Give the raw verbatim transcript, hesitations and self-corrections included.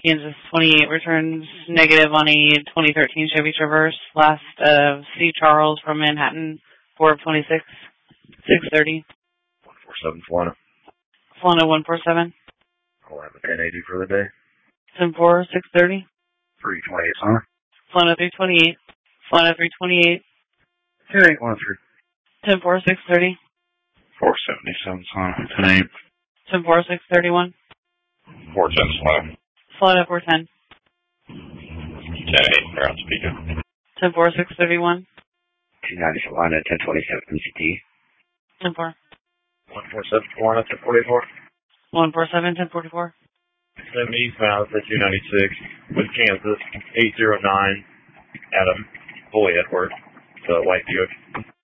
Kansas twenty-eight returns negative on a twenty thirteen Chevy Traverse. Last of C. Charles from Manhattan, four of twenty-six, six thirty. one four seven Solana. Solana one four seven. I'll have a ten eighty for the day. ten four, six thirty. three twenty-eight Solana. Solana three twenty-eight. Solana three twenty-eight. ten eight one three. ten four, six thirty. four seventy-seven Solana. ten eight. ten four, six thirty-one. four ten Solana. Solana four ten. ten eight, you're on speaker. ten four, six thirty-one. two ninety Solana, ten twenty-seven M C T. ten four. one four seven Solana, ten forty-four. one four seven, ten forty-four. seven eastbound for two ninety-six with Kansas, eight zero nine Adam, fully at work, the white Buick.